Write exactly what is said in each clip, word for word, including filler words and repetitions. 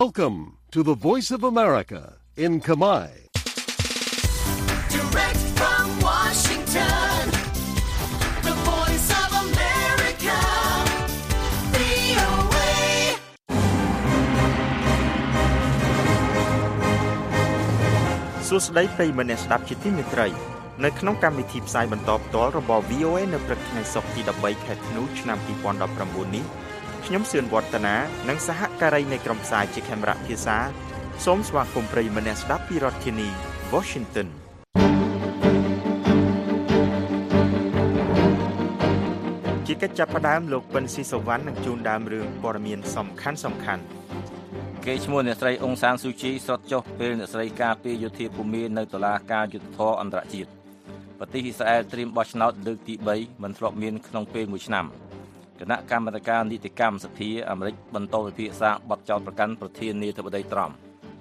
Welcome to the Voice of America in Khmer. Direct from Washington, the Voice of America, វី អូ เอសួស្តីប្រិយមិត្តអ្នកស្ដាប់ជាទីមេត្រីនៅក្នុងកម្មវិធីផ្សាយបន្តផ្ទាល់របស់ វី អូ เอ នៅព្រឹកថ្ងៃសុក្រទីដប់បីខែធ្នូឆ្នាំពីរពាន់ដប់ប្រាំបួននេះខ្ញុំសឿនវឌ្ឍនានិងសហការីនៃក្រុមផ្សាយជាខេមរៈភាសាសូមស្វាគមន៍ប្រិយមិត្តអ្នកស្ដាប់ពីរដ្ឋធានី Washington ជាកិច្ចចាប់ផ្ដើមលោកពិនស៊ីសវណ្ណនឹងជូនដើមរឿងព័ត៌មានសំខាន់សំខាន់គេឈ្មោះអ្នកស្រីអ៊ុងសានស៊ូជីស្រុតចុះពេលអ្នកស្រីការពារយោធាភូមិនៅតុលាការយុត្តិធម៌អន្តរជាតិប្រទេសអ៊ីស្រាអែលត្រៀមបោះឆ្នោតលើកទីបីមិនធ្លាប់មានក្នុងពេលមួយឆ្នាំគណៈកម្មាធិការនីតិកម្មសភាអាមេរិកបន្តពិភាក្សាបទចោទប្រកាន់ប្រធានាធិបតីត្រមป์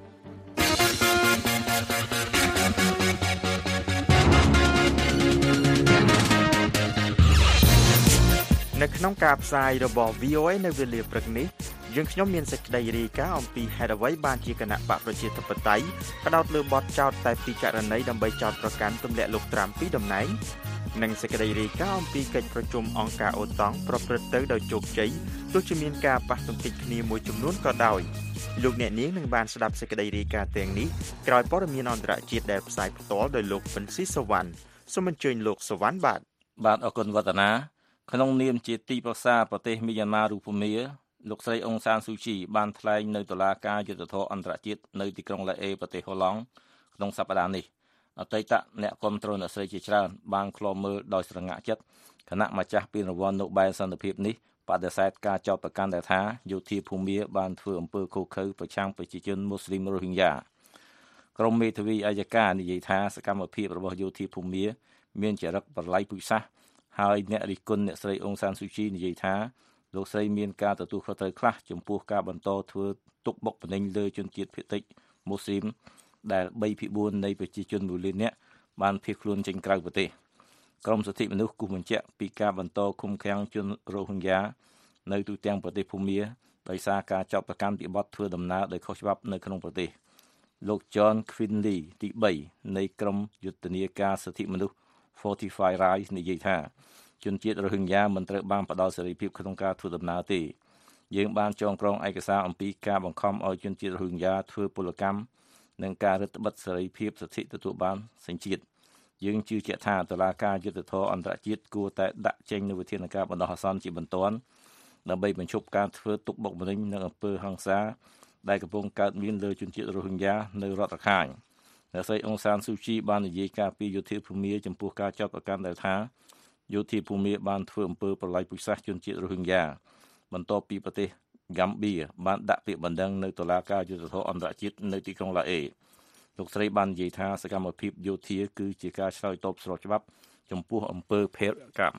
នៅក្នុងការផ្សាយរបស់ វី អូ เอ នៅវេលាព្រឹកនេះយើងខ្ញុំមានសេចក្តីរាយការណ៍អំពីហេតុអ្វីបានជាគណៈបកប្រជាធិបតេយ្យផ្ដោតលើបទចោទតែពីរករណីដើម្បីចោទប្រកាន់ទម្លាក់លោកត្រាំពីតំណែងនិងសេចក្តីរាយការណ៍អំពីកិច្ចប្រជុំអង្គការអូតង់ប្រព្រឹត្តទៅដោយជោគជ័យទោះជាមានការប៉ះទង្គិចគ្នាមួយចំនួនក៏ដោយលោកអ្នកនាងនឹងបានស្ដាប់សេចក្តីរាយការណ៍ទាំងនេះក្រោយព័ត៌មានអន្តរជាតិដែលផ្សាយផ្ទាល់ដោយលោកពិនស៊ីសវណ្ណសូមអញ្ជើញលោកសវណ្ណបាទបាទអរគុណវឌ្ឍនាក្នុងនាមជាទីប្រឹក្សាប្រទេសមីយ៉ាន់ម៉ារូបមាលោកស្រីអ៊ុងសានស៊ូជីបានថ្លែងនៅតុលាការយុត្តិធម៌អន្តរជាតិនៅទីក្រុងឡាអេប្រទេសហូឡង់ក្នុងសប្តាហ៍នេះអតីតអ្នកគាំទ្រអ្នកស្រីជាច្រើនបានឃ្លាំមើលដោយស្រងាក់ចិត្តគណៈម្ចាស់ពានរង្វាន់ Nobel សន្តិភាពនេះបដិសេធការចោទប្រកាន់ដែលថាយោធាភូមិបានធ្វើអំពើឃោរឃៅប្រឆាំងប្រជាជនមូស្លីមរ៉ូហីងយ៉ាក្រមមេធាវីអัยការនិយាយថាសកម្មភាពរបស់យោធាភូមិមានចរិតប្រឡ័យពូជសាសន៍ហើយអ្នករិះគន់អ្នកស្រីអ៊ុងសានស៊ូជីនិយាយថាលោកស្រីមានការទទួលខុសត្រូវខ្លះចំពោះការបន្តធ្វើទុកបុកម្នេញលើជនជាតិភាគតិចមូស្លីមដែលបីភាគបួននៃប្រជាជនមួយលាននាក់បានភៀសខ្លួនចេញក្រៅប្រទេសក្រមសិទ្ធិមនុស្សគូសបញ្ជាក់ពីការបន្តឃុំឃាំងជនរ៉ូហិញយ៉ានៅទូទាំងប្រទេសភូមាដោយសារការចាប់ប្រកាន់ពីបទធ្វើដំណើរដោយខុសច្បាប់នៅក្នុងប្រទេសលោក John Quinley ទីបីនៃក្រមយុទ្ធនាការសិទ្ធិមនុស្ស Fortify Rights និយាយថាជនជាតិរ៉ូហិញយ៉ាមិនត្រូវបានផ្ដល់សេរីភាពក្នុងការធ្វើដំណើរទេយើងបានចងក្រងឯកសារអំពីការបង្ខំឲ្យជនជាតិរ៉ូហិញយ៉ាធ្វើពលកម្មនិងការរឹតបន្តឹងសេរីភាពសិទ្ធិទទួលបានសញ្ជាតិយើងជឿជាក់ថាតុលាការយុត្តិធម៌អន្តរជាតិគួរតែដាក់ចេញនូវវិធានការបណ្ដោះអាសន្នជាបន្ទាន់ដើម្បីបញ្ឈប់ការធ្វើទុកបុកម្នេញនិងអំពើហិង្សាដែលកំពុងកើតមានលើជនជាតិរ៉ូហិញយ៉ានៅរដ្ឋរខាញអ្នកស្រីអ៊ុងសានស៊ូជីបាននិយាយការពីយោធាភូមិចំពោះការចោទប្រកាន់ដែលថាយោធាភូមិបានធ្វើអំពើប្រល័យពូជសាសន៍ជនជាតិរ៉ូហិញយ៉ាបន្ទាប់ពីប្រទេសហ្គាំបៀបានដាក់ពាក្យបណ្ដឹងនៅតុលាការយុត្តិធម៌អន្តរជាតិនៅទីក្រុងឡាអេលោកស្រីបាននិយាយថាសកម្មភាពយោធាគឺជាការឆ្លើយតបស្របច្បាប់ចំពោះអំពើភេរវកម្ម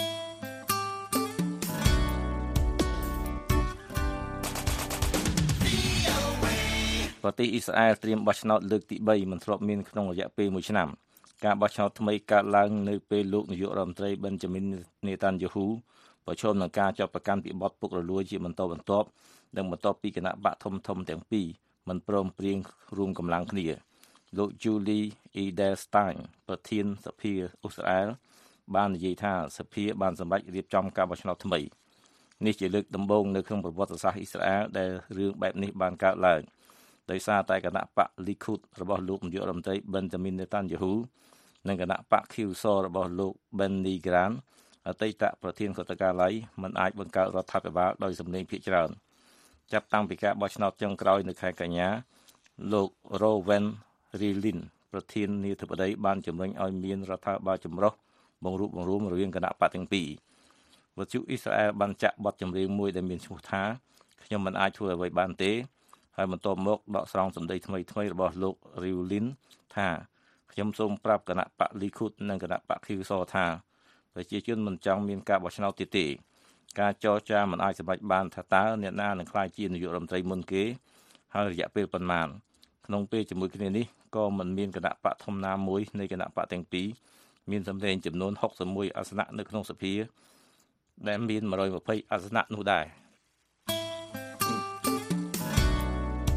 ប្រទេសអ៊ីស្រាអែលត្រៀមបោះឆ្នោតលើកទីបីមិនធ្លាប់មានក្នុងរយៈពេលមួយឆ្នាំការបោះឆ្នោតថ្មីកើតឡើងនៅពេលលោកនាយករដ្ឋមន្ត្រី Benjamin Netanyahu ប្រឈមនឹងការចាប់ប្រកាន់ពីបទពុករលួយជាបន្តបន្ទាប់និងបន្ទាប់ពីគណៈបកធំធំទាំងពីរមិនព្រមព្រៀងរួមកម្លាំងគ្នាលោក Julie Edelstein ប្រធានសភាអ៊ុស្ត្រាអែលបាននិយាយថាសភាបានសម្រេចរៀបចំការបោះឆ្នោតថ្មីនេះជាលើកដំបូងនៅក្នុងប្រវត្តិសាស្ត្រអ៊ីស្រាអែលដែលរឿងបែបនេះបានកើតឡើងដោយសារតែគណៈបក Likud របស់លោកនាយករដ្ឋមន្ត្រី Benjamin Netanyahu និងគណៈបក Q S O របស់លោក Benny Gantz អតីតប្រធានគណៈការិយាល័យមិនអាចបង្កើតរដ្ឋាភិបាលដោយសម្លេងភាគច្រើនចាប់តាំងពីការបោះឆ្នោតចុងក្រោយនៅខែកញ្ញាលោក Reuven Rivlin ប្រធានាធិបតីបានជំរុញឲ្យមានរដ្ឋាភិបាលចម្រុះបង្រួបបង្រួមរវាងគណៈបកទាំងពីរវិទ្យុអ៊ីស្រាអែលបានចាក់បទចម្រៀងមួយដែលមានឈ្មោះថាខ្ញុំមិនអាចធ្វើអ្វីបានទេហើយបន្ទាប់មកដកស្រង់សម្ដីថ្មីថ្មីរបស់លោក Rivlin ថាខ្ញុំសូមប្រាប់គណៈបក Likud និងគណៈបក Q S O ថាប្រជាជនមិនចង់មានការបោះឆ្នោតទៀតទេការចរចាមិនអាចសម្រេចបានថាតើអ្នកណានឹងក្លាយជានាយករដ្ឋមន្ត្រីមុនគេហើយរយៈពេលប៉ុន្មានក្នុងពេលជាមួយគ្នានេះក៏មិនមានគណៈបកធំណាមួយនៃគណៈបកទាំងពីរមានសម្លេងចំនួនហុកសិបមួយអាសនៈនៅក្នុងសភាដែលមានមួយរយยี่สิบអាសនៈនោះដែរ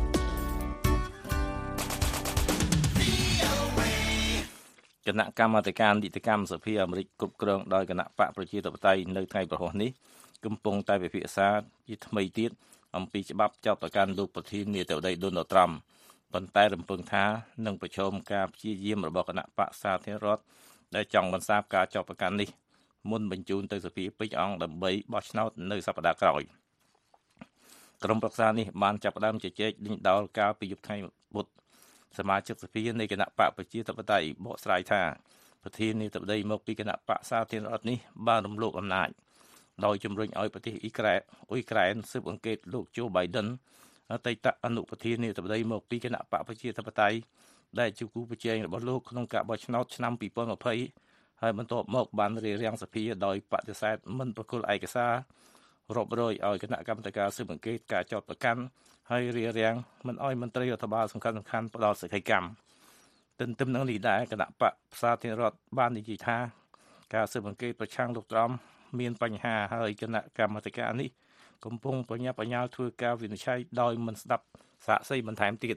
គណៈកម្មាធិការនីតិកម្មសភាអាមេរិកគ្រប់គ្រងដោយគណៈបកប្រជាធិបតេយ្យនៅថ្ងៃប្រហោះនេះកំពុងតែពិភាក្សាជាថ្មីទៀតអំពីច្បាប់ចោទប្រកាន់លោកប្រធានាធិបតី Donald Trump ប៉ុន្តែរំពឹងថានឹងប្រឈមការព្យាយាមរបស់គណៈបកសាធារណរដ្ឋដែលចង់បន្សាបការចោទប្រកាន់នេះមុនបញ្ជូនទៅសភាពេញអង្គដើម្បីបោះឆ្នោតនៅសប្តាហ៍ក្រោយក្រុមប្រឹក្សានេះបានចាប់ផ្ដើមជជែកដេញដោលកាលពីយប់ថ្ងៃពុធសមាជិកសភានៃគណៈបកប្រជាធិបតេយ្យបកស្រាយថាប្រធានាធិបតីមកពីគណៈបកសាធារណរដ្ឋនេះបានរំលោភអំណាចដោយជំរុញឲ្យប្រទេសអ៊ុយក្រែនអ៊ុយក្រែនស៊ើបអង្កេតលោក Joe Biden អតីតអនុប្រធានាធិបតីមកពីគណៈបកប្រជាធិបតេយ្យដែលជាគូប្រជែងរបស់លោកក្នុងការបោះឆ្នោតឆ្នាំពីរពាន់ยี่สิบហើយបន្ទាប់មកបានរារាំងសភាដោយបដិសេធមិនប្រគល់ឯកសាររាប់រយឲ្យគណៈកម្មាធិការស៊ើបអង្កេតការចោទប្រកាន់ហើយរារាំងមិនឲ្យមន្ត្រីរដ្ឋបាលសំខាន់ៗផ្ដល់សេចក្តីកម្មទន្ទឹមនឹងនេះដែរគណៈបកសាធារណរដ្ឋបាននិយាយថាការស៊ើបអង្កេតប្រឆាំងលោកត្រុំមានបញ្ហាហើយគណៈកម្មាធិការនេះកំពុងបញ្ញាបញ្ញាធ្វើការវិនិច្ឆ័យដោយមិនស្ដាប់សាកសីបន្ថែមទៀត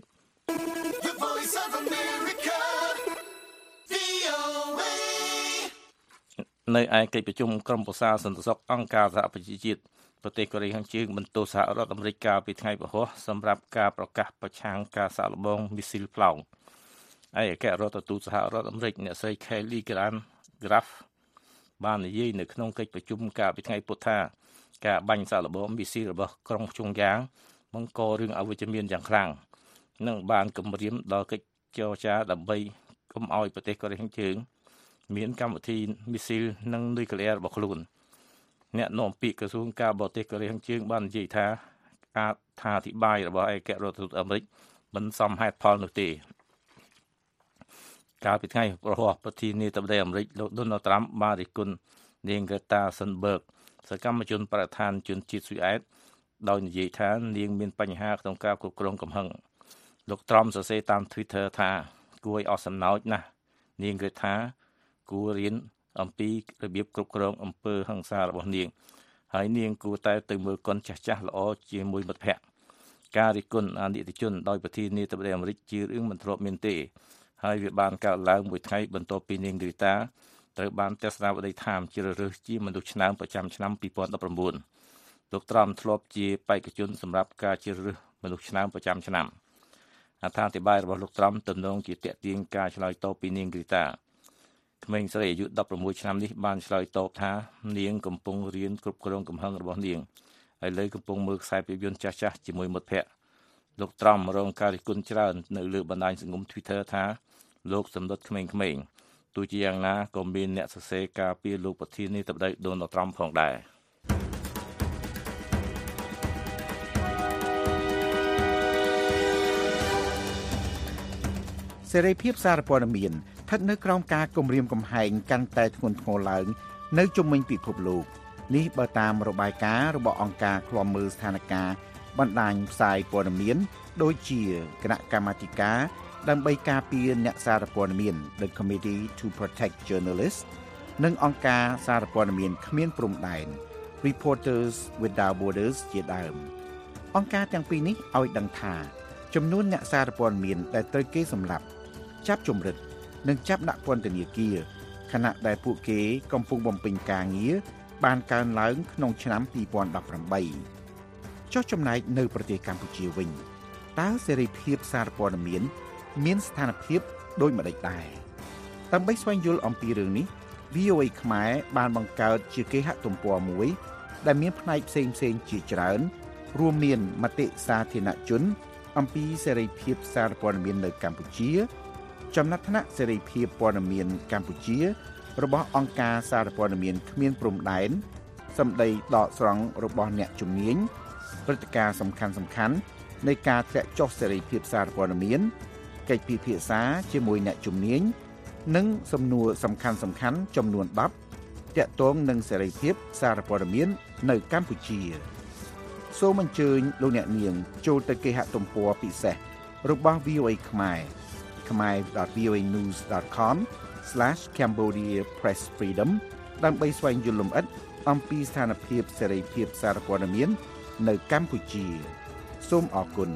នៅឯកិច្ចប្រជុំក្រុមប្រឹក្សាសន្តិសុខអង្គការសហប្រជាជាតិប្រទេសកូរ៉េខាងជើងបន្ទោសសហរដ្ឋអាមេរិកកាលពីថ្ងៃពហុសម្រាប់ការប្រកាសប្រឆាំងការសាកល្បងមីស៊ីលផ្លោងឯអគ្គរដ្ឋទូតសហរដ្ឋអាមេរិកអ្នកស្រី Kelly Graf បាននិយាយនៅក្នុងកិច្ចប្រជុំកាលពីថ្ងៃពុធថាការបាញ់សាកល្បងមីស៊ីលរបស់ក្រុងជុងយ៉ាងបង្ករឿងអវិជ្ជមានយ៉ាងខ្លាំងនិងបានគម្រាមដល់កិច្ចចរចាដើម្បីកុំឲ្យប្រទេសកូរ៉េខាងជើងមានកម្មវិធីមីស៊ីលនិងនុយក្លេអ៊ែររបស់ខ្លួនអ្នកនាំពាក្យក្រសួងការបរទេសកូរ៉េខាងជើងបាននិយាយថាការថាអធិប្បាយរបស់ឯកអគ្គរដ្ឋទូតអាមេរិកមិនសមហេតុផលនោះទេកាលពីថ្ងៃប្រហោះប្រធានាធិបតីអាមេរិកលោក Donald Trump បានរិះគន់នាង Greta Thunberg សកម្មជនបរិស្ថានជនជាតិស៊ុយអែតដោយនិយាយថានាងមានបញ្ហាក្នុងការគ្រប់គ្រងកំហឹងលោក Trump សរសេរតាម Twitter ថាគួរឲ្យអស់សំណោចណាស់នាង Greta គួររៀនអំពីរបៀបគ្រប់គ្រងអំពើហិង្សារបស់នាងហើយនាងគួរតែទៅមើលកុនចាស់ចាស់ល្អជាមួយមិត្តភក្តិការរិះគន់អនិច្ចជនដោយប្រធានាធិបតីអាមេរិកជារឿងមិនធ្លាប់មានទេហើយវាបានកើតឡើងមួយថ្ងៃបន្ទាប់ពីនាង Greta ត្រូវបានទស្សនាវដ្តីធម៌ជ្រើសរើសជាមនុស្សឆ្នើមប្រចាំឆ្នាំពីរពាន់ដប់ប្រាំបួនលោក Trump ធ្លាប់ជាបេក្ខជនសម្រាប់ការជ្រើសរើសមនុស្សឆ្នើមប្រចាំឆ្នាំអត្ថាធិប្បាយរបស់លោក Trump ទំនងជាតាក់ទាញការឆ្លើយតបពីនាង Gretaក្មេងស្រីអាយុដប់ប្រាំមួយឆ្នាំនេះបានឆ្លើយតបថានាងកំពុងរៀនគ្រប់គ្រងកំហឹងរបស់នាងហើយលើកំពុងមើលខ្សែភាពយន្តចាស់ៗជាមួយមិត្តភក្តិលោក Trump រងការរិះគន់ច្រើននៅលើបណ្ដាញសង្គម Twitter ថាលោកសម្ដុតក្មេងៗទោះជាយ៉ាងណាក៏មានអ្នកសរសេរការពារលោកប្រធានាធិបតី Donald Trump ផងដែរសេរីភាពសារព័ត៌មានស្ថិតនៅក្រោមការគំរាមកំហែងកាន់តែធ្ងន់ធ្ងរឡើងនៅជុំវិញពិភពលោកនេះបើតាមរបាយការណ៍របស់អង្គការឃ្លាំមើលស្ថានភាពបណ្ដាញផ្សាយព័ត៌មានដូចជាគណៈកម្មាធិការដើម្បីការពារអ្នកសារព័ត៌មាន The Committee to Protect Journalists និងអង្គការសារព័ត៌មានគ្មានព្រំដែន Reporters Without Borders ជាដើមអង្គការទាំងពីរនេះឲ្យដឹងថាចំនួនអ្នកសារព័ត៌មានដែលត្រូវគេសម្លាប់ចាប់ជំរិតនិងចាប់ដាក់ពន្ធនាគារខណៈដែលពួកគេកំពុងបំពេញការងារបានកើនឡើងក្នុងឆ្នាំពីរពាន់ដប់ប្រាំបីចុះចំណែកនៅប្រទេសកម្ពុជាវិញតើសេរីភាពសារព័ត៌មានមានស្ថានភាពដូចម្តេចដែរដើម្បីស្វែងយល់អំពីរឿងនេះ វី អូ អេ ខ្មែរបានបង្កើតជាគេហទំព័រមួយដែលមានផ្នែកផ្សេងៗជាច្រើនរួមមានមតិសាធារណជនអំពីសេរីភាពសារព័ត៌មាននៅកម្ពុជាចំណាត់ថ្នាក់សេរីភាពព័ត៌មានកម្ពុជារបស់អង្គការសារព័ត៌មានគ្មានព្រំដែនសម្ដីដកស្រង់របស់អ្នកជំនាញព្រឹត្តិការណ៍សំខាន់ៗនៃការធ្លាក់ចុះសេរីភាពសារព័ត៌មានកិច្ចពិភាក្សាជាមួយអ្នកជំនាញនិងសំណួរសំខាន់ៗចំនួនដប់ទាក់ទងនឹងសេរីភាពសារព័ត៌មាននៅកម្ពុជាសូមអញ្ជើញលោកអ្នកនាងចូលទៅគេហទំព័រពិសេសរបស់ វី អូ អេ ខ្មែរ khmer dot v o a news dot com slash cambodia press freedom ដើម្បីស្វែងយល់លម្អិតអំពីស្ថានភាពសេរីភាពសារព័ត៌មាននៅកម្ពុជាសូមអរគុណ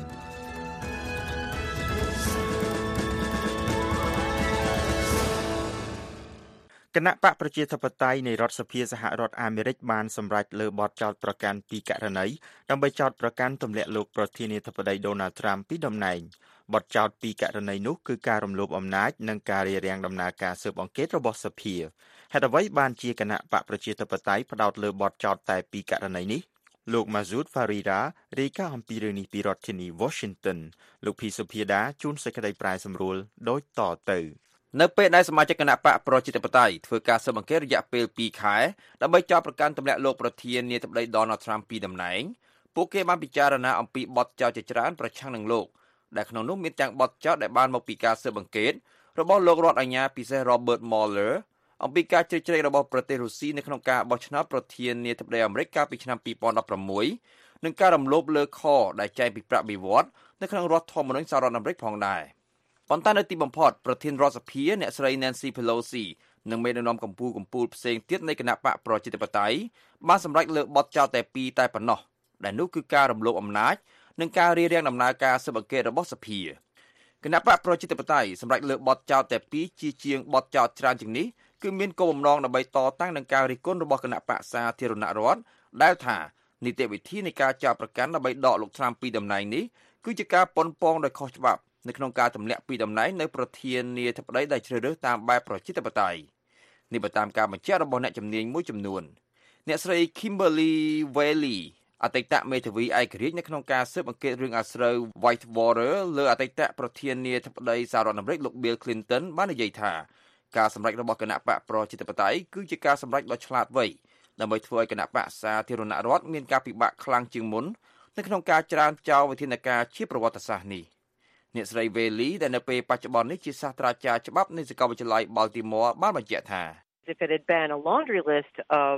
គណៈបកប្រជាធិបតេយ្យនៃរដ្ឋសភាសហរដ្ឋអាមេរិកបានសម្រេចលើបទចោទប្រកាន់ពីករណីដើម្បីចោទប្រកាន់ទម្លាក់លោកប្រធានាធិបតី Donald Trump ពីតំណែងបទចោទពីករណីនោះគឺការរំលោភអំណាចនិងការរារាំងដំណើរការស៊ើបអង្កេតរបស់សភាហេតុអ្វីបានជាគណៈបកប្រជាធិបតេយ្យផ្ដោតលើបទចោទតែពីករណីនេះលោក Mazud Farira រាយការណ៍អំពីរឿងនេះពីរដ្ឋធានី Washington លោកភីសុភាដាជួនសេចក្តីប្រាយសម្រួលដូចតទៅនៅពេលដែលសមាជិកគណៈបកប្រជាធិបតេយ្យធ្វើការស៊ើបអង្កេតរយៈពេលពីរខែដើម្បីចោទប្រកាន់ទម្លាក់លោកប្រធានាធិបតី Donald Trump ពីតំណែងពួកគេបានពិចារណាអំពីបទចោទជាច្រើនប្រឆាំងនឹងលោកដែលក្នុងនោះមានទាំងបទចោទដែលបានមកពីការស៊ើបអង្កេតរបស់លោករដ្ឋអាជ្ញាពិសេស Robert Mueller អំពីការជ្រៀតជ្រែករបស់ប្រទេសរុស្ស៊ីនៅក្នុងការបោះឆ្នោតប្រធានាធិបតីអាមេរិកកាលពីឆ្នាំពីរពាន់ដប់ប្រាំមួយនិងការរំលោភលើខដែលចែងពីប្រាក់បៀវត្សនៅក្នុងរដ្ឋធម្មនុញ្ញសហរដ្ឋអាមេរិកផងដែរប៉ុន្តែនៅទីបំផុតប្រធានរដ្ឋសភាអ្នកស្រី Nancy Pelosi និងមេដឹកនាំកម្ពុជាកម្ពុជាផ្សេងទៀតនៃគណៈបកប្រជាធិបតេយ្យបានសម្រេចលើកបទចោទតែពីរតែប៉ុណ្ណោះដែលនោះគឺការរំលោភអំណាចនិងការរារាំងដំណើរការស៊ើបអង្កេតរបស់សភាគណៈបកប្រជាធិបតេយ្យសម្រេចលើកបទចោទតែពីរជាជាងបទចោទច្រើនជាងនេះគឺមានគោលបំណងដើម្បីតតាំងនឹងការរិះគន់របស់គណៈបកសាធារណរដ្ឋដែលថានីតិវិធីនៃការចោទប្រកាន់ដើម្បីដកលោក Trump ពីតំណែងនេះគឺជាការប៉ុនប៉ងដោយខុសច្បាប់នៅក្នុងការទម្លាក់ពីតំណែងនៅប្រធានាធិបតីដែលជ្រើសរើសតាមបែបប្រជាធិបតេយ្យនេះបើតាមការបញ្ជាក់របស់អ្នកជំនាញមួយចំនួនអ្នកស្រី Kimberly Valley អតីតមេធាវីឯករាជ្យនៅក្នុងការស៊ើបអង្កេតរឿងអាស្រូវ Whitewater លើអតីតប្រធានាធិបតីសហរដ្ឋអាមេរិកលោក Bill Clinton បាននិយាយថាការសម្រេចរបស់គណៈបកប្រជាធិបតេយ្យគឺជាការសម្រេចដ៏ឆ្លាតវៃដើម្បីធ្វើឲ្យគណៈបកសាធារណរដ្ឋមានការពិបាកខ្លាំងជាងមុននៅក្នុងការច្រានចោលវិធានការជាប្រវត្តិសាស្ត្រនេះអ្នកស្រី Valley ដែលនៅពេលបច្ចុប្បន្ននេះជាសាស្ត្រាចារ្យច្បាប់នៃសាកលវិទ្យាល័យ Baltimore បានបញ្ជាក់ថា If it had been a laundry list of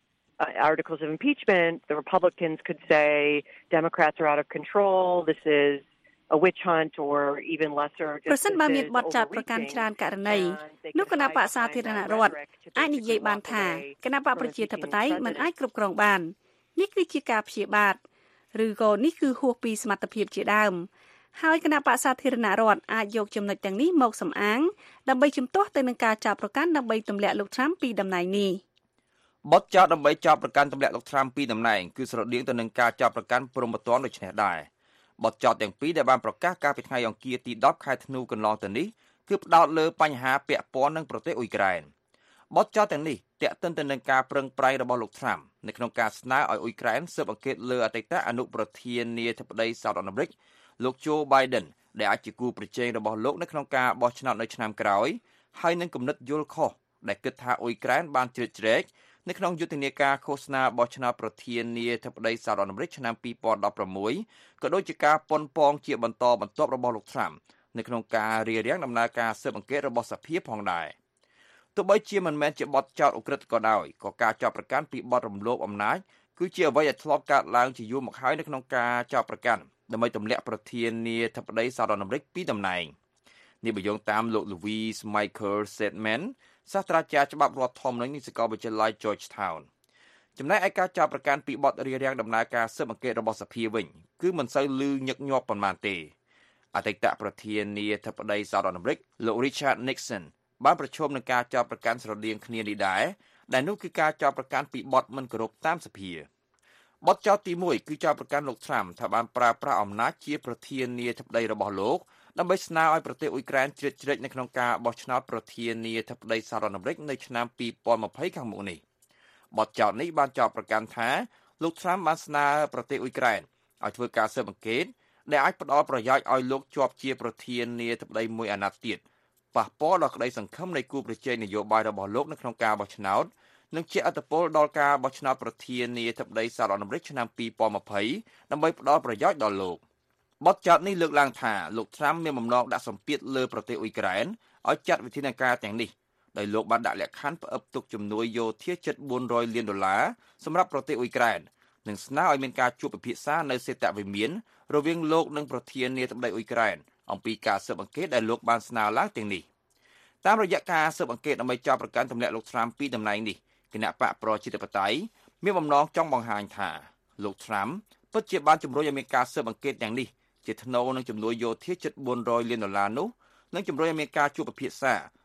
uh, articles of impeachment, the Republicans could say Democrats are out of control, this is a witch hunt or even lesser. ប្រសិនបើមានបទចោទប្រកាន់ច្រើនករណីនោះគណៈបកសាធារណរដ្ឋអាចនិយាយបានថាគណៈបកប្រជាធិបតេយ្យមិនអាចគ្រប់គ្រងបាននេះគឺជាការព្យាបាទឬក៏នេះគឺហួសពីសមត្ថភាពជាដើមហើយគណៈបកសាធារណរដ្ឋអាចយកចំណុចទាំងនេះមកសំអាងដើម្បីជំទាស់ទៅនឹងការចោទប្រកាន់ដើម្បីទម្លាក់លោក Trump ពីតំណែងនេះបទចោទដើម្បីចោទប្រកាន់ទម្លាក់លោក Trump ពីតំណែងគឺស្រដៀងទៅនឹងការចោទប្រកាន់ព្រហ្មទណ្ឌដូចនេះដែរបទចោទទាំងពីរដែលបានប្រកាសកាលពីថ្ងៃអង្គារទីដប់ខែធ្នូកន្លងទៅនេះគឺផ្ដោតលើបញ្ហាពាក់ព័ន្ធនឹងប្រទេសអ៊ុយក្រែនបទចោទទាំងនេះទាក់ទិនទៅនឹងការប្រឹងប្រែងរបស់លោក Trump នៅក្នុងការស្នើឲ្យអ៊ុយក្រែនស៊ើបអង្កេតលើអតីតអនុប្រធានាធិបតីសហរដ្ឋអាមេរិកលោក Joe Biden ដែលអាចជាគូប្រជែងរបស់លោកនៅក្នុងការបោះឆ្នោតនៅឆ្នាំក្រោយហើយនឹងគំនិតយល់ខុសដែលគិតថាអ៊ុយក្រែនបានជ្រៀតជ្រែកនៅក្នុងយុទ្ធនាការឃោសនាបោះឆ្នោតប្រធានាធិបតីសហរដ្ឋអាមេរិកឆ្នាំពីរពាន់ដប់ប្រាំមួយក៏ដូចជាការប៉ុនប៉ងជាបន្តបន្ទាប់របស់លោក Trump នៅក្នុងការរារាំងដំណើរការស៊ើបអង្កេតរបស់សភាផងដែរទោះបីជាមិនមែនជាបទចោទឧក្រិដ្ឋក៏ដោយក៏ការចោទប្រកាន់ពីបទរំលោភអំណាចគឺជាអ្វីដែលធ្លាប់កើតឡើងជាយូរមកហើយនៅក្នុងការចោទប្រកាន់ដើម្បីទម្លាក់ប្រធានាធិបតីសហរដ្ឋអាមេរិកពីតំណែងនេះបើយោងតាមលោក Louis Michael Sedman សាស្ត្រាចារ្យច្បាប់រដ្ឋធម្មនុញ្ញនៃសាកលវិទ្យាល័យ Georgetown ចំណែកឯការចោទប្រកាន់ពីបទរារាំងដំណើរការស៊ើបអង្កេតរបស់សភាវិញគឺមិនសូវលឺញឹកញាប់ប៉ុន្មានទេអតីតប្រធានាធិបតីសហរដ្ឋអាមេរិកលោក Richard Nixon បានប្រឈមនឹងការចោទប្រកាន់ស្រដៀងគ្នានេះដែរដែលនោះគឺការចោទប្រកាន់ពីបទមិនគោរពតាមសភាបទចោទទីមួយគឺចោទប្រកាន់លោក Trump ថាបានប្រើប្រាស់អំណាចជាប្រធានាធិបតីរបស់លោកដើម្បីស្នើឲ្យប្រទេសអ៊ុយក្រែនជ្រៀតជ្រែកនៅក្នុងការបោះឆ្នោតប្រធានាធិបតីសហរដ្ឋអាមេរិកនៅឆ្នាំពីរពាន់ยี่สิบខាងមុខនេះបទចោទនេះបានចោទប្រកាន់ថាលោក Trump បានស្នើប្រទេសអ៊ុយក្រែនឲ្យធ្វើការស៊ើបអង្កេតដែលអាចផ្ដល់ប្រយោជន៍ឲ្យលោកជាប់ជាប្រធានាធិបតីមួយអាណត្តិទៀតប៉ះពាល់ដល់ក្តីសង្ឃឹមនៃគូប្រជែងនយោបាយរបស់លោកនៅក្នុងការបោះឆ្នោតនិងជាឥទ្ធិពលដល់ការបោះឆ្នោតប្រធានាធិបតីសហរដ្ឋអាមេរិកឆ្នាំពីរពាន់ยี่สิบដើម្បីផ្ដល់ប្រយោជន៍ដល់លោកបទចោទនេះលើកឡើងថាលោក Trump មានបំណងដាក់សម្ពាធលើប្រទេសអ៊ុយក្រែនឲ្យចាត់វិធានការទាំងនេះដោយលោកបានដាក់លក្ខខណ្ឌផ្អឹបទុកជំនួយយោធាជិតbốn trămលានដុល្លារសម្រាប់ប្រទេសអ៊ុយក្រែននិងស្នើឲ្យមានការជួបពិភាក្សានៅសេតវិមានរវាងលោកនិងប្រធានាធិបតីអ៊ុយក្រែនអំពីការស៊ើបអង្កេតដែលលោកបានស្នើឡើងទាំងនេះតាមរយៈការស៊ើបអង្កេតដើម្បីចោទប្រកាន់ទម្លាក់លោក Trump ពីតំណែងនេះគណៈបកប្រជាធិបតេយ្យមានបំណងចង់បង្ហាញថាលោក Trump ពិតជាបានជំរុញឲ្យមានការស៊ើបអង្កេតយ៉ាងនេះជាថ្នូរនឹងជំនួយយោធាជិតbốn trămលានដុល្លារនោះនិងជំរុញឲ្យមានការជួបពិភាក្សា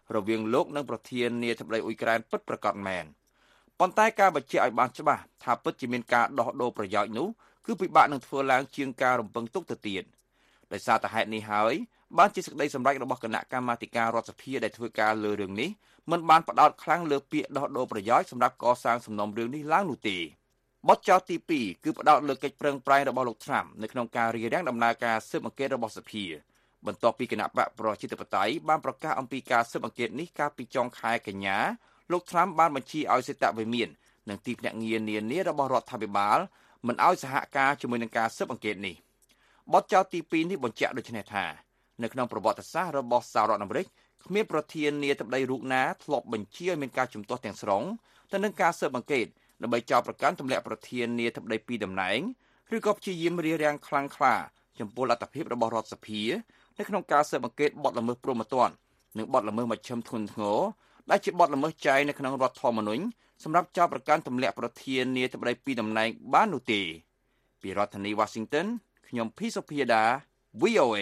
រវាងលោកនិងប្រធានាធិបតីអ៊ុយក្រែនពិតប្រាកដមែនប៉ុន្តែការបញ្ជាក់ឲ្យបានច្បាស់ថាពិតជាមានការដោះដូរប្រយោជន៍នោះគឺពិបាកនឹងធ្វើឡើងជាងការរំពឹងទុកទៅទៀតដោយសារតែហេតុនេះហើយបានជាសេចក្តីសម្រេចរបស់គណៈកម្មាធិការរដ្ឋសភាដែលធ្វើការលើរឿងនេះមិនបានផ្ដោតខ្លាំងលើពាក្យដោះដូរប្រយោជន៍សម្រាប់កសាងសំណុំរឿងនេះឡើងនោះទេបទចោទទីពីរគឺផ្ដោតលើកិច្ចប្រឹងប្រែងរបស់លោកត្រាំនៅក្នុងការរារាំងដំណើរការស៊ើបអង្កេតរបស់សភាបន្ទាប់ពីគណៈបកប្រជាធិបតេយ្យបានប្រកាសអំពីការស៊ើបអង្កេតនេះកាលពីចុងខែកញ្ញាលោកត្រាំបានបញ្ជាឲ្យសេតវិមាននិងទីភ្នាក់ងារនានារបស់រដ្ឋាភិបាលមិនឲ្យសហការជាមួយនឹងការស៊ើបអង្កេតនេះបទចោទទីពីរនេះបញ្ជាក់ដូចនេះថានៅក្នុងប្រវត្តិសាស្ត្ររបស់សហរដ្ឋអាមេរិកគ្មានប្រធានាធិបតីរូបណាធ្លាប់បញ្ជាឲ្យមានការជំទាស់ទាំងស្រុងទៅនឹងការស៊ើបអង្កេតដើម្បីចោទប្រកាន់ទម្លាក់ប្រធានាធិបតីពីរតំណែងឬក៏ព្យាយាមរារាំងខ្លាំងក្លាចំពោះលទ្ធភាពរបស់រដ្ឋសភានៅក្នុងការស៊ើបអង្កេតបទល្មើសព្រហ្មទណ្ឌនិងបទល្មើសមជ្ឈិមធ្ងន់ធ្ងរដែលជាបទល្មើសចែងនៅក្នុងរដ្ឋធម្មនុញ្ញសម្រាប់ចោទប្រកាន់ទម្លាក់ប្រធានាធិបតីពីរតំណែងបាននោះទេពីរដ្ឋធានី Washington ខ្ញុំភីសុភាដា V O A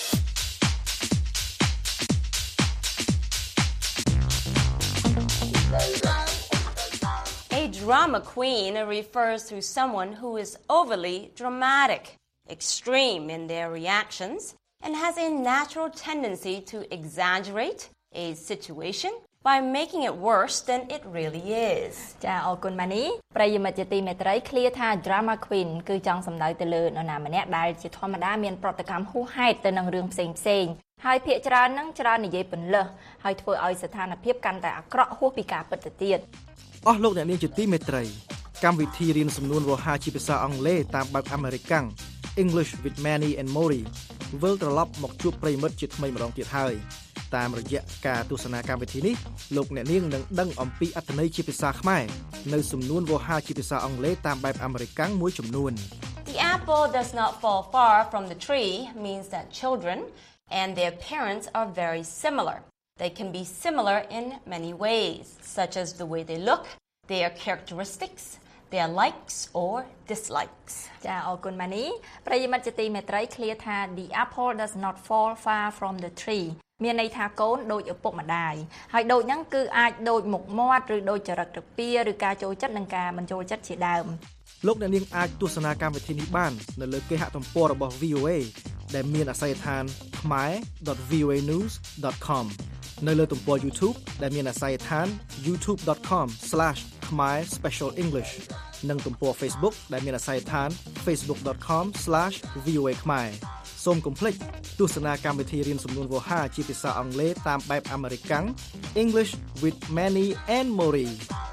A drama queen refers to someone who is overly dramatic, extreme in their reactions, and has a natural tendency to exaggerate a situation by making it worse than it really is. ចាអរគុណម៉ានីប្រិយមិត្តជាទីមេត្រីឃ្លាថា drama queen គឺចង់សំដៅទៅលើនរណាម្នាក់ដែលជាធម្មតាមានប្រតិកម្មហួសហេតុទៅនឹងរឿងផ្សេងផ្សេងហើយភាគច្រើននឹងច្រើននិយាយពន្លើសហើយធ្វើឲ្យស្ថានភាពកាន់តែអាក្រក់ហួសពីការពិតទៅទៀតអស់លោកអ្នកនាងជាទីមេត្រីកម្មវិធីរៀនសំនួនវោហារជាភាសាអង់គ្លេសតាមបែបអាមេរិកាំង English with Manny and Mori វិលត្រឡប់មកជួបប្រិយមិត្តជាថ្មីម្ដងទៀតហើយតាមរយៈការទស្សនាកម្មវិធីនេះលោកអ្នកនាងនឹងដឹងអំពីអត្ថន័យជាភាសាខ្មែរនៅសំនួនវោហារជាភាសាអង់គ្លេសតាមបែបអាមេរិកាំងមួយចំនួន The apple does not fall far from the tree means that children and their parents are very similar. They can be similar in many ways, such as the way they look, their characteristics, their likes or dislikes. ចាអរគុណម៉ានីប្រិយមិត្តជាទីមេត្រីឃ្លាថា The apple does not fall far from the tree មានន័យថាកូនដូចឪពុកម្ដាយហើយដូចហ្នឹងគឺអាចដូចមុខមាត់ឬដូចចរិតរបៀបឬការចូលចិត្តនិងការមិនចូលចិត្តជាដើមលោកអ្នកនាងអាចទស្សនាកម្មវិធីនេះបាននៅលើគេហទំព័ររបស់ V O A ដែលមានអាសយដ្ឋាន khmae dot v o a news dot com នៅលើទំព័រ YouTube ដែលមានអាសយដ្ឋាន youtube dot com slash khmae special english និងទំព័រ Facebook ដែលមានអាសយដ្ឋាន facebook dot com slash v o a khmae សូមកុំភ្លេចទស្សនាកម្មវិធីរៀនសំនួនវោហារជាភាសាអង់គ្លេសតាមបែបអាមេរិកាំង English with Manny and Mori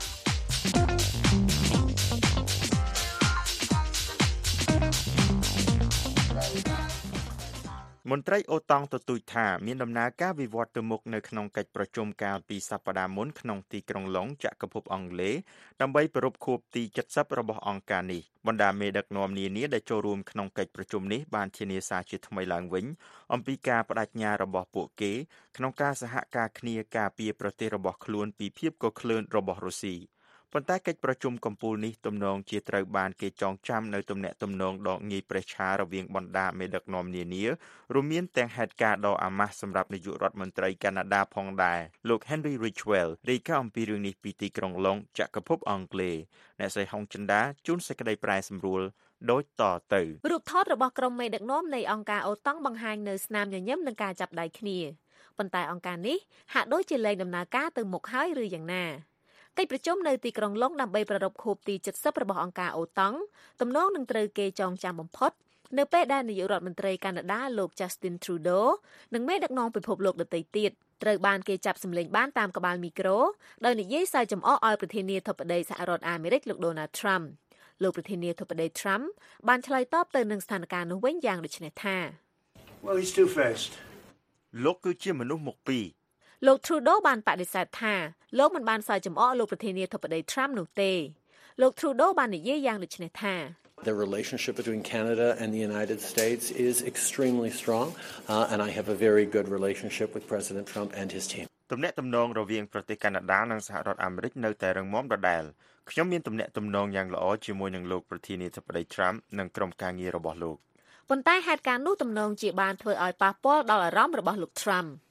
មន្ត្រីអូតង់ទទូចថាមានដំណើរការវិវត្តទៅមុខនៅក្នុងកិច្ចប្រជុំកាលពីសប្តាហ៍មុនក្នុងទីក្រុងឡុងចក្រភពអង់គ្លេសដើម្បីប្រារព្ធខួបទីเจ็ดสิบរបស់អង្គការនេះបណ្ដាមេដឹកនាំនានាដែលចូលរួមក្នុងកិច្ចប្រជុំនេះបានធានាសារជាថ្មីឡើងវិញអំពីការបដិញ្ញារបស់ពួកគេក្នុងការសហការគ្នាការពារប្រទេសរបស់ខ្លួនពីភាពកក្លឿនរបស់រុស្ស៊ីប៉ុន្តែកិច្ចប្រជុំកំពូលនេះទំនងជាត្រូវបានគេចងចាំនៅទំនាក់ទំនងដ៏ងាយប្រេះឆារវាងបណ្ដាមេដឹកនាំនានារួមមានទាំងហេតុការណ៍ដ៏អាម៉ាស់សម្រាប់នាយករដ្ឋមន្ត្រីកាណាដាផងដែរលោក Henry Ridgwell រាយការណ៍អំពីរឿងនេះពីទីក្រុងឡុងចក្រភពអង់គ្លេសអ្នកស្រីហុងចិន្តាជួនសេចក្តីប្រែសម្រួលដូចតទៅរូបថតរបស់ក្រុមមេដឹកនាំនៃអង្គការអូតង់បង្ហាញនៅស្នាមញញឹមនឹងការចាប់ដៃគ្នាប៉ុន្តែអង្គការនេះហាក់ដូចជាលែងដំណើរការទៅមុខហើយឬយ៉ាងណាកិច្ចប្រជុំនៅទីក្រុងឡុងដើម្បីប្រារព្ធខួបទីเจ็ดสิบរបស់អង្គការអូតង់ទំនងនឹងត្រូវគេចងចាំបំផុតនៅពេលដែលនាយករដ្ឋមន្ត្រីកាណាដាលោក Justin Trudeau និងមេដឹកនាំពិភពលោកដទៃទៀតត្រូវបានគេចាប់សម្លេងបានតាមក្បាលមីក្រូដោយនិយាយសើចចំអកឲ្យប្រធានាធិបតីសហរដ្ឋអាមេរិកលោក Donald Trump លោកប្រធានាធិបតី Trump បានឆ្លើយតបទៅនឹងស្ថានភាពនោះវិញយ៉ាងដូចនេះថា Well, he's too fast. លោកគឺជាមនុស្សមុខពីរលោក Trudeau បានបដិសេធថាលោកមិនបានសើចចំអកលោកប្រធានាធិបតី Trump នោះទេលោក Trudeau បាននិយាយយ៉ាងដូចនេះថា The relationship between Canada and the United States is extremely strong, uh, and I have a very good relationship with President Trump and his team. ទំនាក់ទំនងរវាងប្រទេសកាណាដានិងសហរដ្ឋអាមេរិកនៅតែរឹងមាំដដែលខ្ញុំមានទំនាក់ទំនងយ៉ាងល្អជាមួយនឹងលោកប្រធានាធិបតី Trump និងក្រុមការងាររបស់លោកប៉ុន្តែហេតុការណ៍នោះទំនងជាបានធ្វើឲ្យប៉ះពាល់ដល់អារម្មណ៍របស់លោក Trump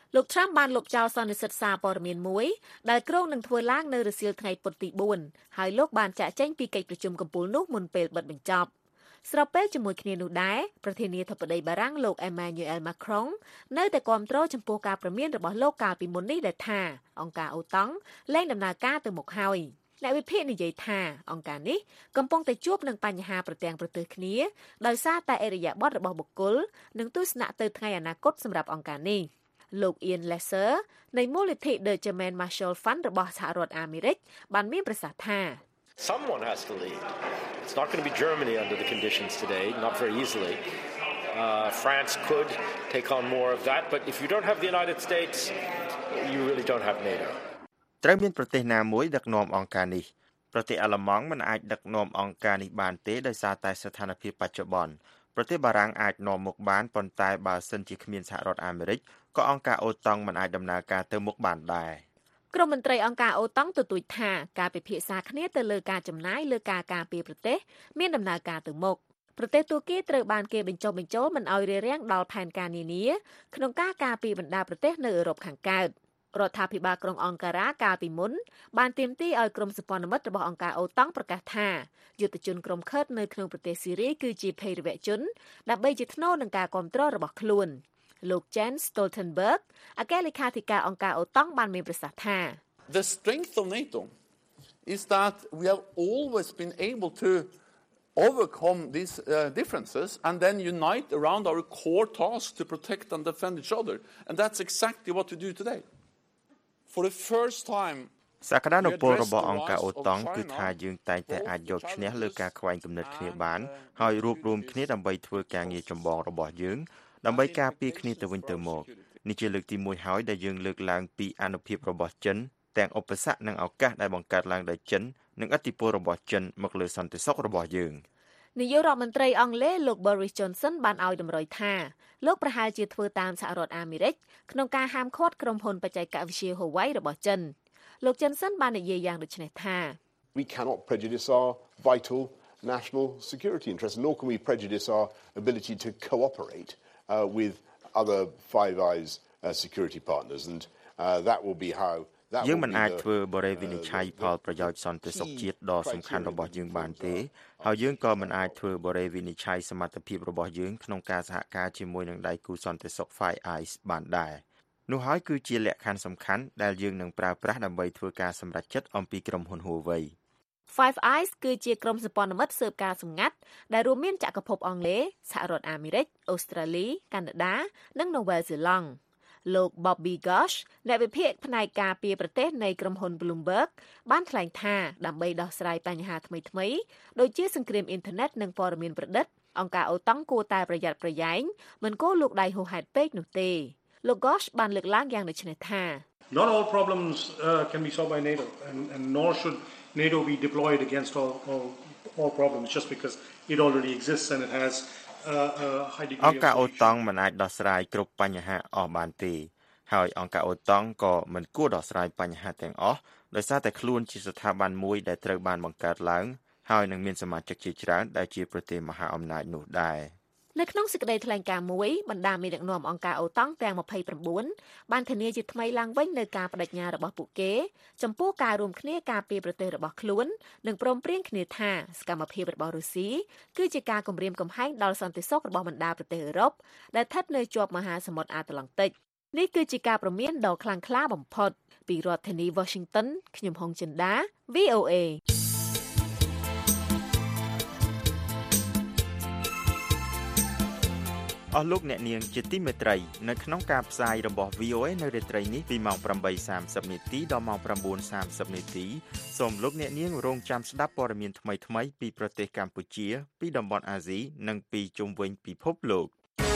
លោក Trump បានលុបចោលសន្និសីទសារព័ត៌មានមួយដែលគ្រោងនឹងធ្វើឡើងនៅរសៀលថ្ងៃពុធទីបួនហើយលោកបានចាក់ចែងពីកិច្ចប្រជុំកំពូលនោះមុនពេលបិទបញ្ចប់ស្របពេលជាមួយគ្នានោះដែរប្រធានាធិបតីបារាំងលោក Emmanuel Macron នៅតែគាំទ្រចំពោះការព្រមានរបស់លោកកាលពីមុននេះដែលថាអង្គការអូតង់លែងដំណើរការទៅមុខហើយអ្នកវិភាគនិយាយថាអង្គការនេះកំពុងតែជួបនឹងបញ្ហាប្រទាំងប្រទើគ្នាដោយសារតែអរិយាប័ត្ររបស់បុគ្គលនិងទស្សនៈទៅថ្ងៃអនាគតសម្រាប់អង្គការនេះលោក Ian Lesser នៃមូលនិធិ The German Marshall Fund របស់សហរដ្ឋអាមេរិកបានមានប្រសាសន៍ថា Someone has to lead. It's not going to be Germany under the conditions today, not very easily. Uh, France could take on more of that, but if you don't have the United States, you really don't have NATO. ត្រូវមានប្រទេសណាមួយដឹកនាំអង្គការនេះប្រទេសអាល្លឺម៉ង់មិនអាចដឹកនាំអង្គការនេះបានទេដោយសារតែស្ថានភាពបច្ចុប្បន្នប្រទេសបារាំងអាចនាំមុខបានប៉ុន្តែបើសិនជាគ្មានសហរដ្ឋអាមេរិកក៏អង្គការអូតង់មិនអាចដំណើរការទៅមុខបានដែរក្រុមមន្ត្រីអង្គការអូតង់ទទូចថាការពិភាក្សាគ្នាទៅលើការចំណាយលើការការពារប្រទេសមានដំណើរការទៅមុខប្រទេសទូគីត្រូវបានគេបញ្ចុះបញ្ចូលមិនឲ្យរារាំងដល់ផែនការនានាក្នុងការការពារបណ្ដាប្រទេសនៅអឺរ៉ុបខាងកើតរដ្ឋាភិបាលក្រុងអង្ការ៉ាកាលពីមុនបានទាមទារឲ្យក្រុមសម្ព័ន្ធមិត្តរបស់អង្គការអូតង់ប្រកាសថាយុទ្ធជនក្រុមខិតនៅក្នុងប្រទេសស៊ីរីគឺជាភេរវជនដើម្បីជាថ្នូរនឹងការគាំទ្ររបស់ខ្លួនលោក Jens Stoltenberg អគ្គលេខាធិការអង្គការអូតង់បានមានប្រសាសន៍ថា The strength of NATO is that we have always been able to overcome these uh, differences and then unite around our core task to protect and defend each other and that's exactly what we do today. For the first time សក្តានុពលរបស់អង្គការអូតង់គឺថាយើងតែងតែអាចយកឈ្នះលើការខ្វែងគំនិតគ្នាបានហើយរួបរวมគ្នាដើម្បីធ្វើការងារចម្បងរបស់យើងដើម្បីការពារគ្នាទៅវិញទៅមកនេះជាលើកទីមួយហើយដែលយើងលើកឡើងពីអនុភាពរបស់ចិនទាំងឧបសគ្គនិងឱកាសដែលបង្កើតឡើងដោយចិននិងឥទ្ធិពលរបស់ចិនមកលើសន្តិសុខរបស់យើងនាយករដ្ឋមន្ត្រីអង់គ្លេសលោក Boris Johnson បានឲ្យតម្រុយថាលោកប្រហែលជាធ្វើតាមសហរដ្ឋអាមេរិកក្នុងការហាមឃាត់ក្រុមហ៊ុនបច្ចេកវិទ្យា Huawei របស់ចិនលោក Johnson បាននិយាយយ៉ាងដូចនេះថា We cannot prejudice our vital national security interests nor can we prejudice our ability to cooperate uh, with other Five Eyes uh, security partners and uh, that will be howយើងមិនអាចធ្វើបរិយាវិនិច្ឆ័យផលប្រយោជន៍សន្តិសុខជាតិដ៏សំខាន់របស់យើងបានទេហើយយើងក៏មិនអាចធ្វើបរិយាវិនិច្ឆ័យសមត្ថភាពរបស់យើងក្នុងការសហការជាមួយនឹងដៃគូសន្តិសុខ Five Eyes បានដែរនោះហើយគឺជាលក្ខខណ្ឌសំខាន់ដែលយើងនឹងប្រើប្រាស់ដើម្បីធ្វើការសម្រេចចិត្តអំពីក្រុមហ៊ុន Huawei Five Eyes គឺជាក្រុមសម្ព័ន្ធមិត្តស៊ើបការសម្ងាត់ដែលរួមមានចក្រភពអង់គ្លេសសហរដ្ឋអាមេរិកអូស្ត្រាលីកាណាដានិងនូវែលសេឡង់លោក Bobby Gosh អ្នកវិភាគផ្នែកការពារប្រទេសនៃក្រុមហ៊ុន Bloomberg បានថ្លែងថាដើម្បីដោះស្រាយបញ្ហាថ្មីៗដូចជាសង្គ្រាមអ៊ីនធឺណិតនិងព័ត៌មានប្រឌិតអង្គការអូតង់គួរតែប្រយ័ត្នប្រយែងមិនគួរលូកដៃហួសហេតុពេកនោះទេលោក Gosh បានលើកឡើងយ៉ាងដូចនេះថា Not all problems uh, can be solved by NATO and, and nor should NATO be deployed against all, all, all problems just because it already exists and it has uh, a high degree of អង្គការអូតង់មិនអាចដោះស្រាយគ្រប់បញ្ហាអស់បានទេហើយអង្គការអូតង់ក៏មិនគួរដោះស្រាយបញ្ហាទាំងអស់ដោយសារតែខ្លួនជាស្ថាប័នមួយដែលត្រូវបានបង្កើតឡើងហើយនឹងមានសមាជិកជាច្រើនដែលជាប្រទេសមហាអំណាចនោះដែរនៅក្នុងសេចក្តីថ្លែងការណ៍មួយបណ្ដាមេដឹកនាំអង្គការអូតង់ទាំងម្ភៃប្រាំបួនបានធានាជាថ្មីឡើងវិញនៅការបដិញ្ញារបស់ពួកគេចំពោះការរួមគ្នាការពារប្រទេសរបស់ខ្លួននិងព្រមព្រៀងគ្នាថាសកម្មភាពរបស់រុស្ស៊ីគឺជាការគំរាមកំហែងដល់សន្តិសុខរបស់បណ្ដាប្រទេសអឺរ៉ុបដែលស្ថិតនៅជាប់មហាសមុទ្រអាត្លង់តិកនេះគឺជាការព្រមានដ៏ខ្លាំងក្លាបំផុតពីរដ្ឋធានី Washington ខ្ញុំហុងចិន្តា V O Aអស់លោកអ្នកនាងជាទីមេត្រីនៅក្នុងការផ្សាយរបស់ V O A នៅរាត្រីនេះពីម៉ោង ប្រាំបីសាមសិប នាទីដល់ម៉ោង ប្រាំបួនសាមសិប នាទីសូមលោកអ្នកនាងរងចាំស្ដាប់ព័ត៌មានថ្មីៗពីប្រទេសកម្ពុជាពីតំបន់អាស៊ីនិងពីជុំវិញពិភពលោក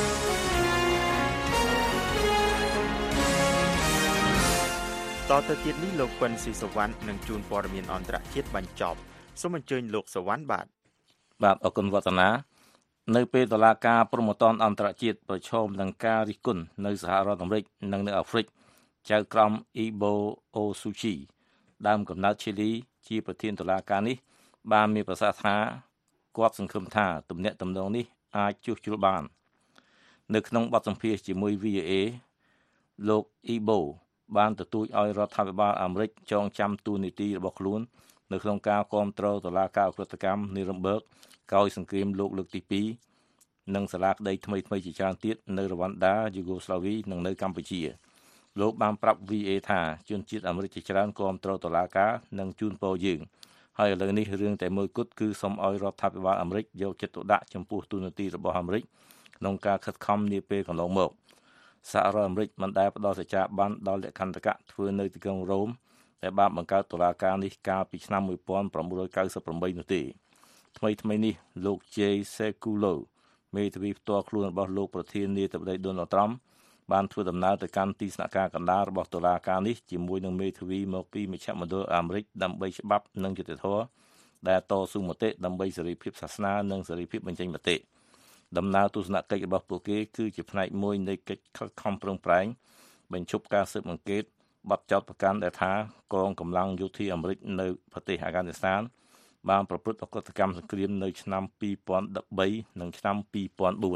តទៅទៀតនេះលោកពិនស៊ីសវណ្ណនឹងជូនព័ត៌មានអន្តរជាតិបញ្ចប់សូមអញ្ជើញលោកសវណ្ណបាទបាទអរគុណវឌ្ឍនានៅពេលតុលាការព្រហ្មទណ្ឌអន្តរជាតិប្រឈមនឹងការរិះគន់នៅសហរដ្ឋអាមេរិកនិងនៅអាហ្វ្រិកចៅក្រមអ៊ីបូអូស៊ូជីដើមកំណើតឈីលីជាប្រធានតុលាការនេះបានមានប្រសាសន៍ថាគាត់សង្ឃឹមថាទំនាក់ទំនងនេះអាចជួសជុលបាននៅក្នុងបទសម្ភាសន៍ជាមួយ V O A លោក Ebo បានទទូចឲ្យរដ្ឋាភិបាលអាមេរិកចងចាំទូនីតិរបស់ខ្លួននៅក្នុងការគាំទ្រតុលាការអក្រិតកម្មនីរ៉ឺមប៊ើកក្រោយសង្គ្រាមលោកលើកទីពីរនិងសាលាក្តីថ្មីៗជាច្រើនទៀតនៅរ៉ាវ៉ាន់ដាយូហ្គោស្លាវីនិងនៅកម្ពុជាលោកបានប្រាប់ វី เอ ថាជនជាតិអាមេរិកជាច្រើនគាំទ្រតុលាការនិងជូនពរយើងហើយឥឡូវនេះរឿងតែមួយគត់គឺសូមឲ្យរដ្ឋាភិបាលអាមេរិកយកចិត្តទុកដាក់ចំពោះទូនាទីរបស់អាមេរិកក្នុងការខិតខំនាពេលកន្លងមកសហរដ្ឋអាមេរិកមិនដែលផ្ដល់សេចក្ដីបានដល់លក្ខន្តិកៈធ្វើនៅទីក្រុងរ៉ូមដែលបានបង្កើតតុលាការនេះកាលពីឆ្នាំnineteen ninety-eightនោះទេថ្មីថ្មីនេះលោក Jay Sekulow មេធាវីផ្ទាល់ខ្លួនរបស់លោកប្រធានាធិបតី Donald Trump បានធ្វើដំណើរទៅកាន់ទីស្នាក់ការកណ្ដាលរបស់តុលាការនេះជាមួយនឹងមេធាវីមកពីមជ្ឈមណ្ឌលអាមេរិកដើម្បីច្បាប់និងយុត្តិធម៌ដែលតស៊ូមតិដើម្បីសេរីភាពសាសនានិងសេរីភាពបញ្ចេញមតិដំណើរទស្សនកិច្ចរបស់ពួកគេគឺជាផ្នែកមួយនៃកិច្ចខិតខំប្រឹងប្រែងបញ្ឈប់ការស៊ើបអង្កេតបទចោទប្រកាន់ដែលថាកងកម្លាំងយោធាអាមេរិកនៅប្រទេសអាហ្គានីស្ថានបានប្រព្រឹត្តអកតកម្មសង្គ្រាមនៅឆ្នាំtwo thousand threeនិងឆ្នាំtwo thousand four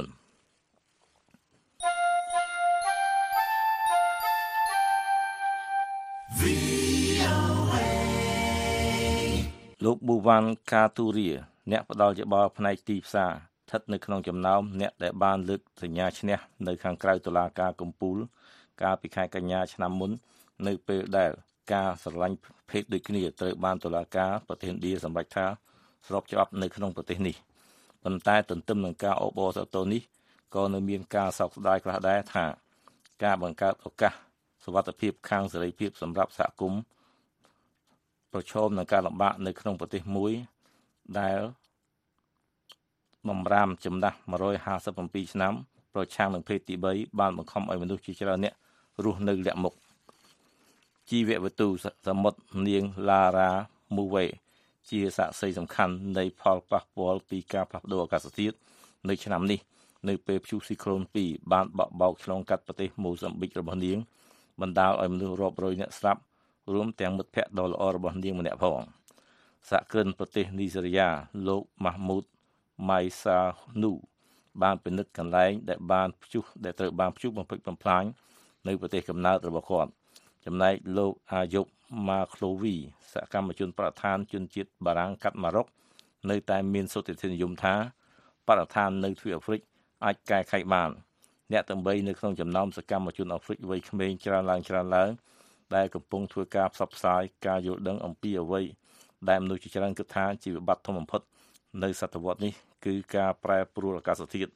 លោកប៊ូវ៉ាន់កាទូរីអ្នកផ្ដល់យោបល់ផ្នែកទីផ្សារស្ថិតនៅក្នុងចំណោមអ្នកដែលបានលើកសញ្ញាឈ្នះនៅខាងក្រៅតុលាការកំពូលកាលពីខែកញ្ញាឆ្នាំមុននៅពេលដែលការស្រឡាញ់ភេទដូចគ្នាត្រូវបានតុលាការប្រទេសឥណ្ឌាសម្រេចថាស្របច្បាប់នៅក្នុងប្រទេសនេះប៉ុន្តែទន្ទឹមនឹងការអបអរសាទរនេះក៏នៅមានការសោកស្ដាយខ្លះដែរថាការបង្កើតឱកាសសុវត្ថិភាពខាងសេរីភាពសម្រាប់សហគមន៍ប្រឈមនឹងការលំបាកនៅក្នុងប្រទេសមួយដែលបំរាមចំណាស់one hundred fifty-sevenឆ្នាំប្រឆាំងនឹងភេទទី3បានបង្ខំឲ្យមនុស្សជាច្រើនអ្នករស់នៅលាក់មុខជីវវត្ថុសមុទ្រនាង Lara Mulvey ជាសាក្សីសំខាន់នៃផលប៉ះពាល់ពីការផ្លាស់ប្ដូរអាកាសធាតុនៅឆ្នាំនេះនៅពេលព្យុះស៊ីក្លូនtwoបានបក់បោកឆ្លងកាត់ប្រទេសម៉ូហ្សាំប៊ិករបស់នាងបណ្ដាលឲ្យមនុស្សរាប់រយនាក់ស្លាប់រួមទាំងមិត្តភ័ក្តិដ៏ល្អរបស់នាងម្នាក់ផងសហគ្រិនប្រទេសនីហ្សេរីយ៉ាលោក Mahmoud Maisanu បានពិនិត្យកន្លែងដែលបានព្យុះដែលត្រូវបានព្យុះបំផ្លិចបំផ្លាញនៅប្រទេសកំណើតរបស់គាត់ចំណែកលោកអាយុប Maklovi សកម្មជនប្រធានជនជាតិបារាំងកាត់ម៉ារ៉ុកនៅតែមានសុទ្ធិធិនិយមថាបរិស្ថាននៅទ្វីបអាហ្វ្រិកអាចកែខៃបានអ្នកទាំងបីនៅក្នុងចំណោមសកម្មជនអាហ្វ្រិកវ័យក្មេងច្រើនឡើងច្រើនឡើងដែលកំពុងធ្វើការផ្សព្វផ្សាយការយល់ដឹងអំពីអ្វីដែលមនុស្សជាច្រើនគិតថាជាវិបត្តិធំបំផុតនៅសតវត្សនេះគឺការប្រែប្រួលអាកាសធាតុ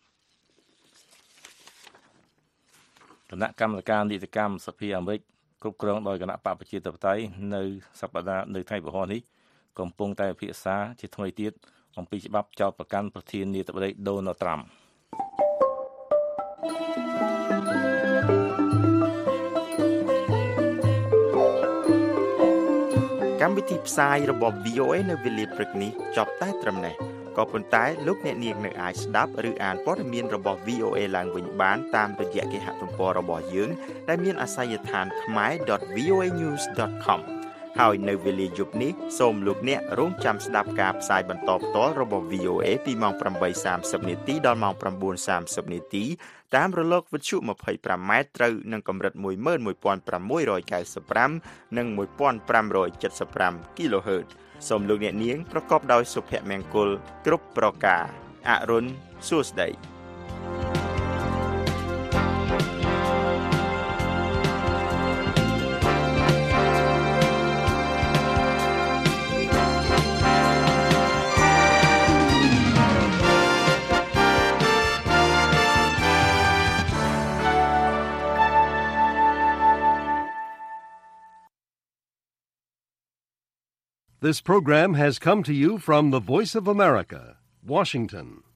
គណៈកម្មការនីតិកម្មសភាអាមេរិកគ្រប់គ្រងដោយគណៈបកប្រជាធិបតេយ្យនៅសប្តាហ៍នៅថ្ងៃពហុនេះកំពុងតែពិភាក្សាជាថ្មីទៀតអំពីច្បាប់ចោទប្រកាន់ប្រធានាធិបតី Donald Trump កម្មវិធីផ្សាយរបស់ វី អូ អេ នៅវេលាព្រឹកនេះចប់តែត្រឹមនេះក៏ប៉ុន្តែលោកអ្នកនាងនៅអាចស្ដាប់ឬអានព័ត៌មានរបស់ វី អូ អេ ឡើងវិញបានតាមរយៈគេហទំព័ររបស់យើងដែលមានអាសយដ្ឋាន khmer dot v o a news dot com ហើយនៅវេលាយប់នេះសូមលោកអ្នករងចាំស្ដាប់ការផ្សាយបន្តផ្ទាល់របស់ វី អូ អេ ពីម៉ោងeight thirtyនាទីដល់ម៉ោងnine thirtyនាទីតាមរលកវិទ្យុtwenty-fiveម៉ែត្រត្រូវនឹងកម្រិតone one five ninety-fiveនិងfifteen seventy-five គីឡូហឺតសូមលោកអ្នកនាងប្រកបដោយសុភមង្គលគ្រប់ប្រការអរុនសួស្តី This program has come to you from the Voice of America, Washington.